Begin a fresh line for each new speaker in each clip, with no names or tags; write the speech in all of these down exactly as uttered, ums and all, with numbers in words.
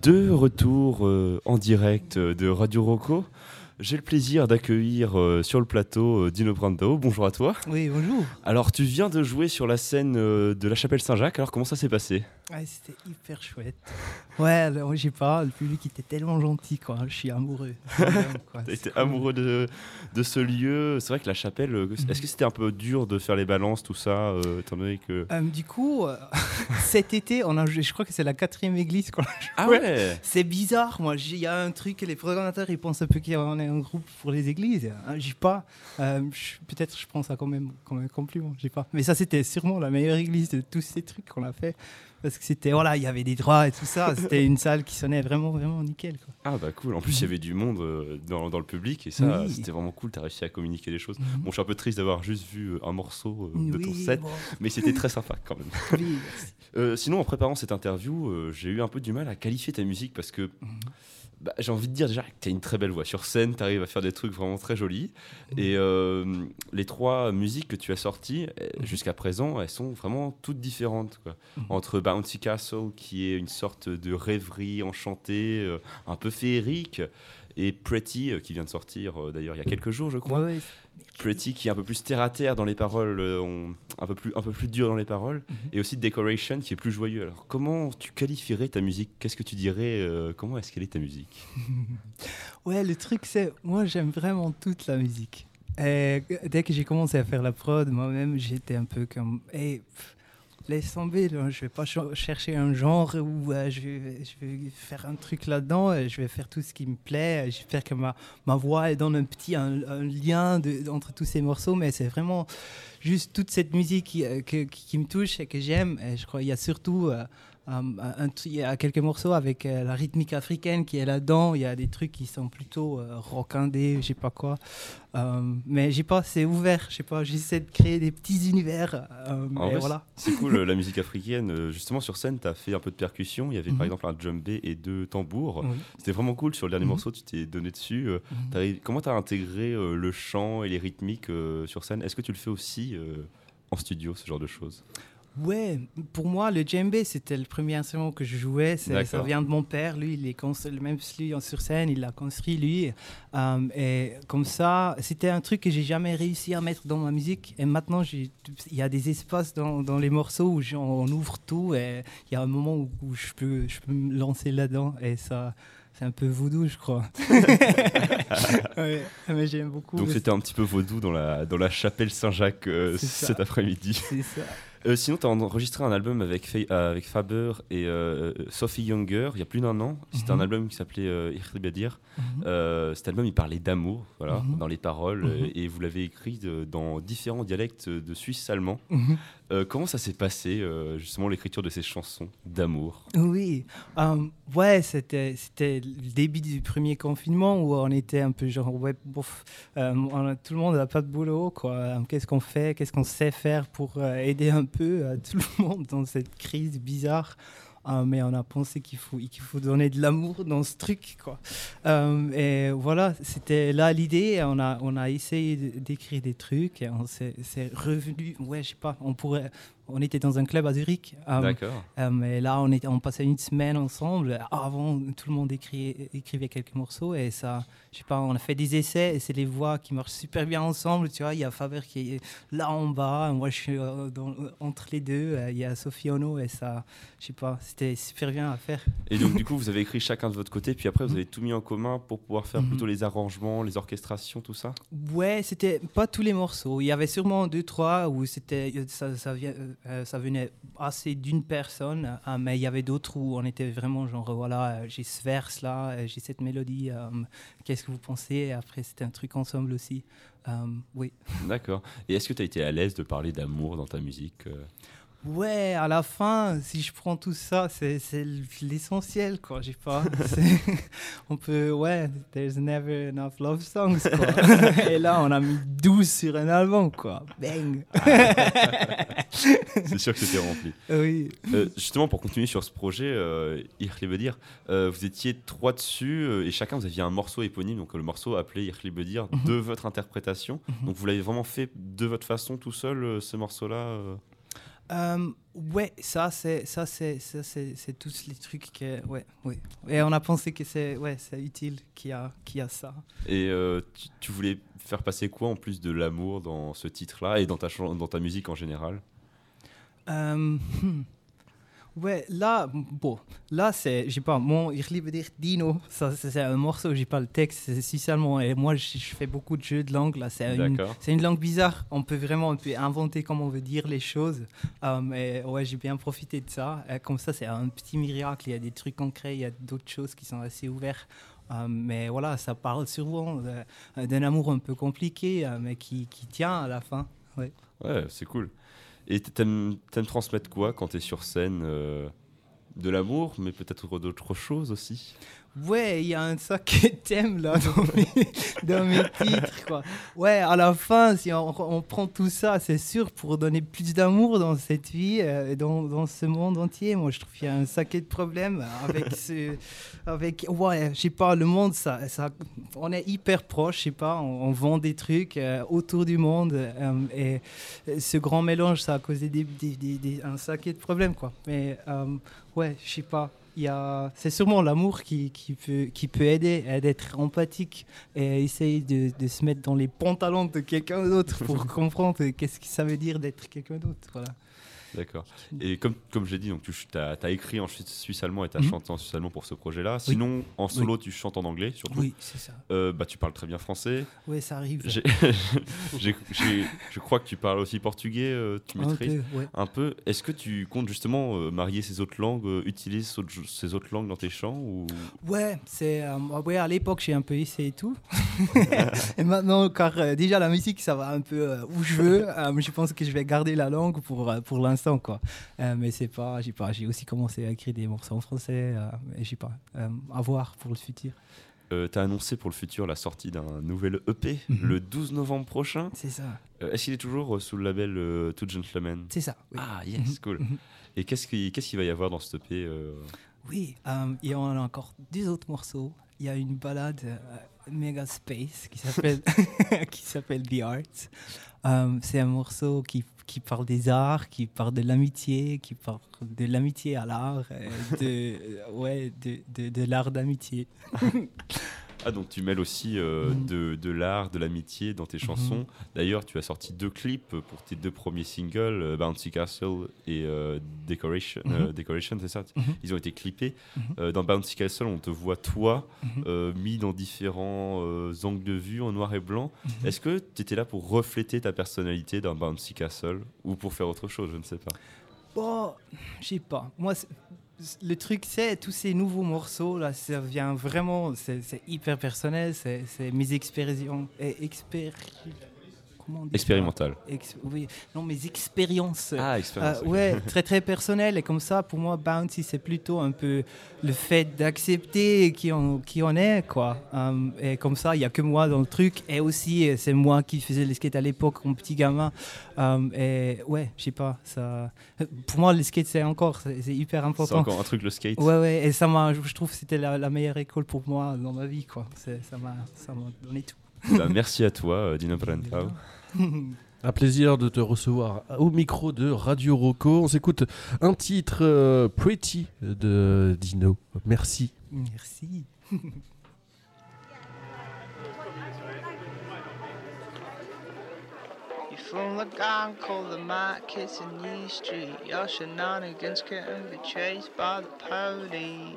De retour euh, en direct euh, de Radio Rocco, j'ai le plaisir d'accueillir euh, sur le plateau euh, Dino Brando. Bonjour à toi.
Oui, bonjour.
Alors, tu viens de jouer sur la scène euh, de la Chapelle Saint-Jacques. Alors, comment ça s'est passé ?
Ouais, c'était hyper chouette. Ouais, alors, j'ai pas, le public était tellement gentil, quoi. Je suis amoureux.
T'as été amoureux de, de ce lieu. C'est vrai que la chapelle, euh, est-ce que c'était un peu dur de faire les balances, tout ça, euh, étant donné que...
Euh, du coup, euh, cet été, on a, je crois que c'est la quatrième église qu'on a joué.
Ah ouais.
C'est bizarre, moi. Il y a un truc, les programmateurs, ils pensent un peu qu'on est un groupe pour les églises. Hein, j'ai pas. Euh, je, peut-être je prends ça quand même comme un compliment. J'ai pas. Mais ça, c'était sûrement la meilleure église de tous ces trucs qu'on a fait. Parce que c'était, voilà, il y avait des droits et tout ça. C'était une salle qui sonnait vraiment, vraiment nickel, quoi.
Ah bah cool. En plus, il y avait du monde euh, dans, dans le public et ça,
Oui.
c'était vraiment cool. T'as réussi à communiquer les choses.
Mm-hmm.
Bon, je suis un peu triste d'avoir juste vu un morceau euh, de
oui,
ton set,
bon.
mais c'était très sympa quand même.
Oui, merci.
Euh, sinon, en préparant cette interview, euh, j'ai eu un peu du mal à qualifier ta musique parce que bah, j'ai envie de dire déjà que tu as une très belle voix. Sur scène, tu arrives à faire des trucs vraiment très jolis. Et euh, les trois musiques que tu as sorties jusqu'à présent, elles sont vraiment toutes différentes, quoi. Entre Bouncy Castle, qui est une sorte de rêverie enchantée, euh, un peu féerique, et Pretty, euh, qui vient de sortir euh, d'ailleurs il y a quelques jours, je crois.
Ouais, ouais.
Pretty, qui est un peu plus terre à terre dans les paroles, euh, on- un peu plus un peu plus dur dans les paroles,
Mm-hmm.
et aussi Decoration, qui est plus joyeux. Alors comment tu qualifierais ta musique ? Qu'est-ce que tu dirais euh, Comment est-ce qu'elle est ta musique ?
Ouais, le truc, c'est, moi, j'aime vraiment toute la musique. Et dès que j'ai commencé à faire la prod, moi-même, j'étais un peu comme, hey, pff, laisse tomber, là, je vais pas ch- chercher un genre où euh, je, vais, je vais faire un truc là-dedans, et je vais faire tout ce qui me plaît. J'espère que ma, ma voix elle donne un petit un, un lien de, entre tous ces morceaux, mais c'est vraiment juste toute cette musique qui, euh, que- qui, qui me touche et que j'aime. Et je crois qu'il y a surtout euh, un, un, il y a quelques morceaux avec euh, la rythmique africaine qui est là-dedans. Il y a des trucs qui sont plutôt euh, rock indé, je sais pas quoi. Euh, mais j'ai pas, c'est ouvert, je sais pas, j'essaie de créer des petits univers. Euh,
En
et
vrai,
voilà.
c'est c'est cool, euh, la musique africaine. Euh, Justement, sur scène, tu as fait un peu de percussion. Il y avait par
Mhm.
exemple un djembé et deux tambours.
Oui.
C'était vraiment cool. Sur le dernier
Mhm.
morceau, tu t'es donné dessus. Euh,
Mhm.
t'arrives- Comment tu as intégré euh, le chant et les rythmiques euh, sur scène ? Est-ce que tu le fais aussi euh, en studio, ce genre de choses ?
Ouais, pour moi, le djembé, c'était le premier instrument que je jouais. C'est, ça
D'accord.
vient de mon père. Lui, il est construit, même lui, en- sur scène, il l'a construit, lui. Euh, et comme ça, c'était un truc que j'ai jamais réussi à mettre dans ma musique. Et maintenant, j'ai- il y a des espaces dans, dans les morceaux où j'en- on ouvre tout. Et il y a un moment où, où je, peux, je peux me lancer là-dedans. Et ça, c'est un peu vaudou, je crois. Ouais, mais j'aime beaucoup.
Donc
parce-
c'était un petit peu vaudou dans la, dans la chapelle Saint-Jacques euh,
C'est ça.
cet après-midi.
C'est ça.
Euh, sinon, tu as enregistré un album avec, Fa- euh, avec Faber et euh, Sophie Younger il y a plus d'un an. C'était
Mhm.
un album qui s'appelait euh, Ich liebe dir.
Mhm.
Euh, cet album, il parlait d'amour, voilà,
Mhm.
dans les paroles,
Mhm.
euh, et vous l'avez écrit de- dans différents dialectes de suisse allemand.
Mhm.
Euh, comment ça s'est passé, euh, justement, l'écriture de ces chansons d'amour ?
Oui, euh, ouais, c'était, c'était le début du premier confinement où on était un peu genre, ouais, bof, euh, on a- tout le monde n'a pas de boulot, quoi. Euh, Qu'est-ce qu'on fait, qu'est-ce qu'on sait faire pour euh, aider un peu euh, tout le monde dans cette crise bizarre. Euh, mais on a pensé qu'il faut, qu'il faut donner de l'amour dans ce truc, quoi. Euh, et voilà, c'était là l'idée. On a, on a essayé de- d'écrire des trucs et on s'est, s'est revenu. Ouais, je sais pas, on pourrait. On était dans un club à Zurich. euh,
D'accord.
euh, mais là, on, était, on passait une semaine ensemble. Avant, tout le monde écrit, écrivait quelques morceaux et ça, je sais pas, on a fait des essais et c'est les voix qui marchent super bien ensemble. Tu vois, il y a Faber qui est là en bas, moi je suis euh, dans- entre les deux. Euh, Il y a Sophie Ono et ça, je sais pas, c'était super bien à faire.
Et donc, du coup, vous avez écrit chacun de votre côté, puis après, vous
Mhm.
avez tout mis en commun pour pouvoir faire
Mhm.
plutôt les arrangements, les orchestrations, tout ça ?
Ouais, c'était pas tous les morceaux. Il y avait sûrement deux, trois où c'était, ça, ça, vient- euh, ça venait assez d'une personne, euh, mais il y avait d'autres où on était vraiment genre, euh, voilà, euh, j'ai ce verse-là, euh, j'ai cette mélodie, euh, qu'est-ce que vous pensez ? Et après, c'était un truc ensemble aussi. Euh, oui.
D'accord. Et est-ce que tu as été à l'aise de parler d'amour dans ta musique ? euh
Ouais, à la fin, si je prends tout ça, c'est, c'est l'essentiel, quoi. J'ai pas. c'est- On peut, ouais, there's never enough love songs, quoi. Et là, on a mis douze sur un album, quoi. Bang.
C'est sûr que c'était rempli.
Oui.
Euh, justement, pour continuer sur ce projet, euh, Ich liebe dir, euh, vous étiez trois dessus euh, et chacun vous aviez un morceau éponyme, donc euh, le morceau appelé Ich liebe dir,
Mhm.
de votre interprétation.
Mhm.
Donc vous l'avez vraiment fait de votre façon tout seul, euh, ce morceau-là euh
Euh, ouais, ça c'est ça c'est ça c'est, c'est tous les trucs que ouais ouais. Et on a pensé que c'est ouais c'est utile qu'il y a qu'il y a ça.
Et euh, tu, tu voulais faire passer quoi en plus de l'amour dans ce titre-là et dans ta chan- dans ta musique en général?
Euh, hmm. Ouais, là, bon, là, c'est, je sais pas, mon Ich liebe dich, Dino, ça, c'est, c'est un morceau, j'ai pas le texte, c'est suisse-allemand, et moi, je, je fais beaucoup de jeux de langue, là, c'est une, c'est une langue bizarre, on peut vraiment on peut inventer comment on veut dire les choses, um, et ouais, j'ai bien profité de ça, et comme ça, c'est un petit miracle, il y a des trucs concrets, il y a d'autres choses qui sont assez ouvertes, um, mais voilà, ça parle souvent de, d'un amour un peu compliqué, uh, mais qui, qui tient à la fin, ouais.
Ouais, c'est cool. Et t'aimes, t'aimes transmettre quoi quand t'es sur scène? euh, De l'amour, mais peut-être d'autres choses aussi?
Ouais, il y a un sacré thème là dans mes, dans mes titres, quoi. Ouais, à la fin, si on, on prend tout ça, c'est sûr, pour donner plus d'amour dans cette vie, euh, dans, dans ce monde entier. Moi, je trouve qu'il y a un sacré de problèmes avec ce... Avec, ouais, je sais pas, le monde, ça, ça, on est hyper proche, je sais pas, on, on vend des trucs euh, autour du monde, euh, et ce grand mélange, ça a causé des, des, des, des, un sacré de problèmes, quoi. Mais, euh, ouais, je sais pas. Il y a, c'est sûrement l'amour qui, qui, peut, qui peut aider à être empathique et essayer de, de se mettre dans les pantalons de quelqu'un d'autre pour comprendre qu'est-ce que ça veut dire d'être quelqu'un d'autre. Voilà.
D'accord. Et comme, comme j'ai dit, donc, tu as écrit en suisse-allemand et tu as mm-hmm. chanté en suisse-allemand pour ce projet-là. Sinon, oui. en solo, oui. tu chantes en anglais surtout.
Oui, c'est ça.
Euh, bah, tu parles très bien français.
Oui, ça arrive.
J'ai, j'ai, j'ai, je crois que tu parles aussi portugais, euh, tu maîtrises
un peu, ouais.
un peu. Est-ce que tu comptes justement euh, marier ces autres langues, euh, utiliser ces autres langues dans tes chants ou...
Ouais, c'est, euh, ouais, à l'époque, j'ai un peu essayé et tout. Et maintenant, car euh, déjà la musique, ça va un peu euh, où je veux. Euh, je pense que je vais garder la langue pour, euh, pour l'instant. Quoi. Euh, mais c'est pas, j'ai pas, j'ai aussi commencé à écrire des morceaux en français, euh, et j'ai pas, euh, à voir pour le futur.
Euh, tu as annoncé pour le futur la sortie d'un nouvel E P mm-hmm. le douze novembre prochain.
C'est ça.
Euh, est-ce qu'il est toujours sous le label euh, Two Gentlemen?
C'est ça. Oui.
Ah yes, mm-hmm. cool. Mm-hmm. Et qu'est-ce qu'il, qu'est-ce qu'il va y avoir dans ce E P euh...
Oui, euh, il y en a encore deux autres morceaux. Il y a une balade euh, Mega Space qui s'appelle qui s'appelle The Arts. Um, c'est un morceau qui, qui parle des arts, qui parle de l'amitié, qui parle de l'amitié à l'art, de, ouais, de, de, de l'art d'amitié.
Ah, donc tu mêles aussi euh, mm. de, de l'art, de l'amitié dans tes chansons. Mm. D'ailleurs, tu as sorti deux clips pour tes deux premiers singles, euh, Bouncy Castle et euh, Decoration, mm-hmm. euh, Decoration, c'est ça mm-hmm. Ils ont été clippés. Mm-hmm. Euh, dans Bouncy Castle, on te voit toi, mm-hmm. euh, mis dans différents euh, angles de vue en noir et blanc. Mm-hmm. Est-ce que tu étais là pour refléter ta personnalité dans Bouncy Castle ou pour faire autre chose? Je ne sais pas.
Bon, je sais pas. Moi, c'est... le truc, c'est tous ces nouveaux morceaux là, ça vient vraiment, c'est, c'est hyper personnel, c'est, c'est mes expériences, expéri... comment on dit
expérimental.
Ex... Oui, non, mes expériences.
Ah, expérience.
Euh, ouais, très très personnelles, et comme ça, pour moi, Bouncy, c'est plutôt un peu le fait d'accepter qui on qui on est, quoi. Um, et comme ça, il y a que moi dans le truc, et aussi c'est moi qui faisais les skates à l'époque, comme petit gamin. Um, et ouais, je sais pas, ça. Pour moi, le skate, c'est encore, c'est, c'est hyper important.
C'est encore un truc, le skate.
Ouais, ouais, et ça m'a, je trouve que c'était la, la meilleure école pour moi dans ma vie, quoi. C'est, ça m'a, ça m'a donné tout.
Bah, merci à toi, Dino Brentao.
Un plaisir de te recevoir au micro de Radio Rocco. On s'écoute un titre euh, Pretty de Dino. Merci.
Merci.
You from the gang called the markets in New Street. Your shenanigans getting betrayed by the police.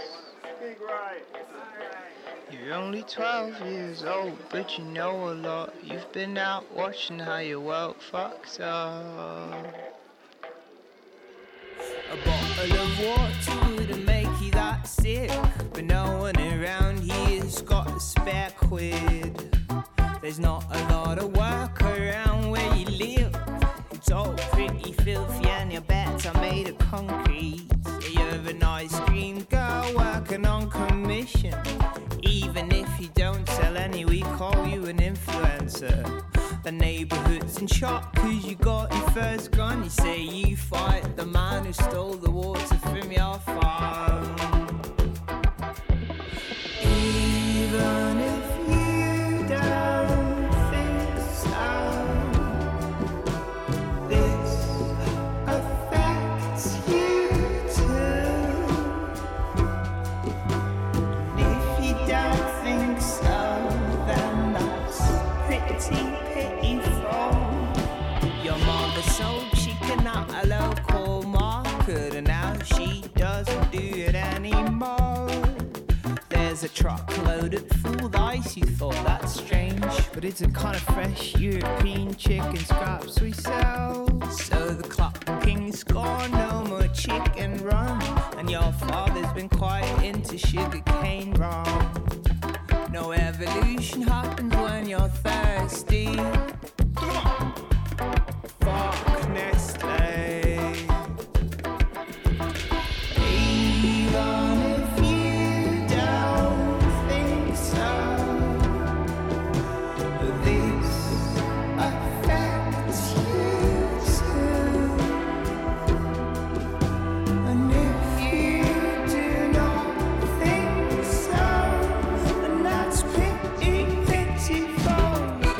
You're only twelve years old, but you know a lot. You've been out watching how your world fucks up. A bottle of water wouldn't make you that sick, but no one around here's got a spare quid. There's not a lot of work around where you live. It's all pretty filthy and your beds are made of concrete. You're an ice cream girl working on commission. Even if you don't sell any, we call you an influencer. The neighborhood's in shock cause you got your first gun. You say you fight the man who stole the water from your farm. Even if you don't think so, this a don't think so, then that's pretty pitiful. Your mother sold chicken at a local market, and now she doesn't do it anymore. There's a truckload of full ice, you thought that's strange, but it's a kind of fresh European chicken scraps we sell. So the Clock King's gone, no more chicken run, and your father's been quite into sugarcane rum. No evolution happens when you're thirsty. Fuck Nestle. Even if you don't think so, this affects you too. And if you do not think so, then that's pretty pitiful.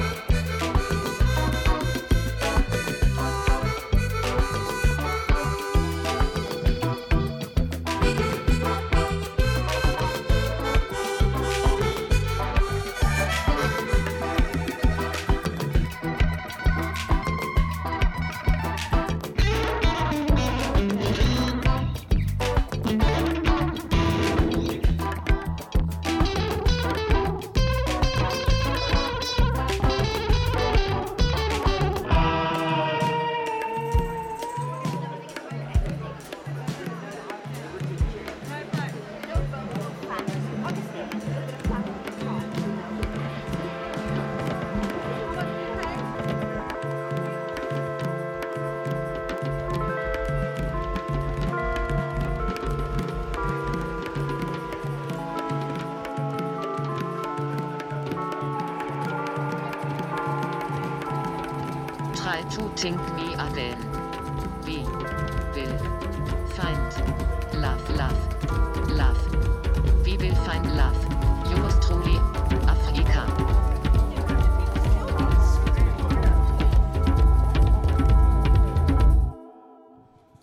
Try to think me again. We will find love, love.